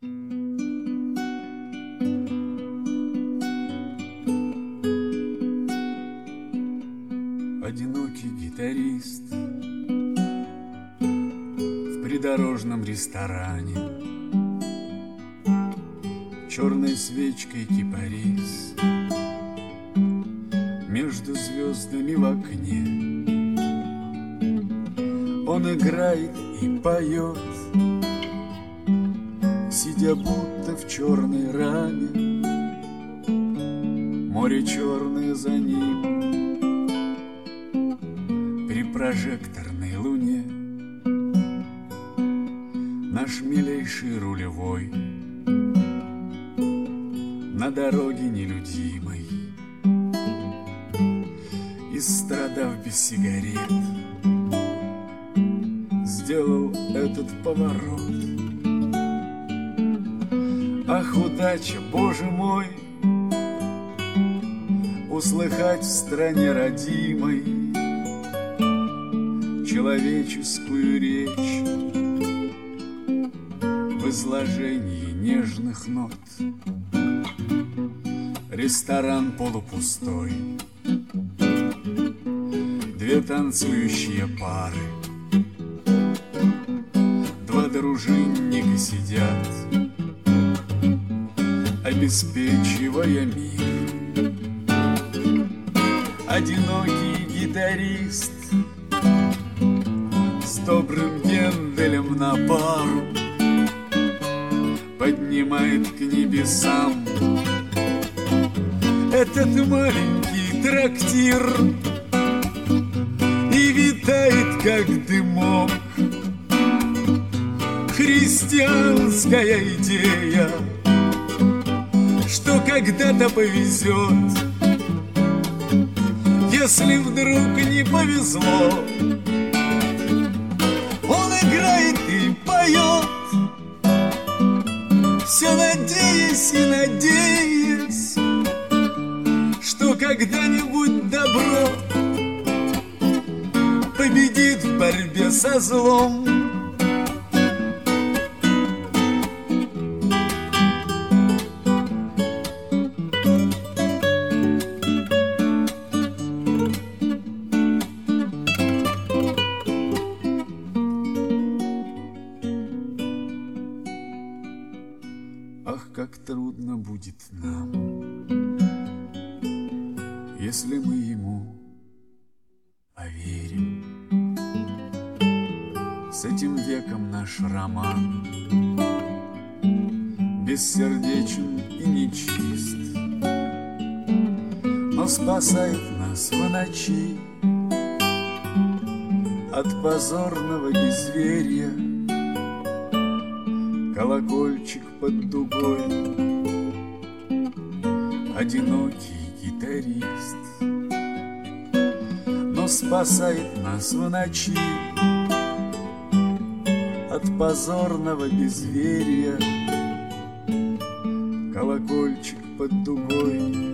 Одинокий гитарист в придорожном ресторане, черной свечкой кипарис между звездами в окне. Он играет и поет, сидя будто в черной раме. Море черное за ним при прожекторной луне. Наш милейший рулевой на дороге нелюдимой, истрадав без сигарет, сделал этот поворот. Ах, удача, Боже мой, услыхать в стране родимой человеческую речь в изложении нежных нот. Ресторан полупустой, две танцующие пары, два дружинника сидят, обеспечивая мир. Одинокий гитарист с добрым Генделем на пару поднимает к небесам этот маленький трактир и витает, как дымок, христианская идея, что когда-то повезет, если вдруг не повезло. Он играет и поет, все надеясь и надеясь, что когда-нибудь добро победит в борьбе со злом. Ах, как трудно будет нам, если мы ему поверим. С этим веком наш роман бессердечен и нечист, но спасает нас в ночи от позорного безверия. Колокольчик под дугой, одинокий гитарист, но спасает нас в ночи от позорного безверия. Колокольчик под дугой.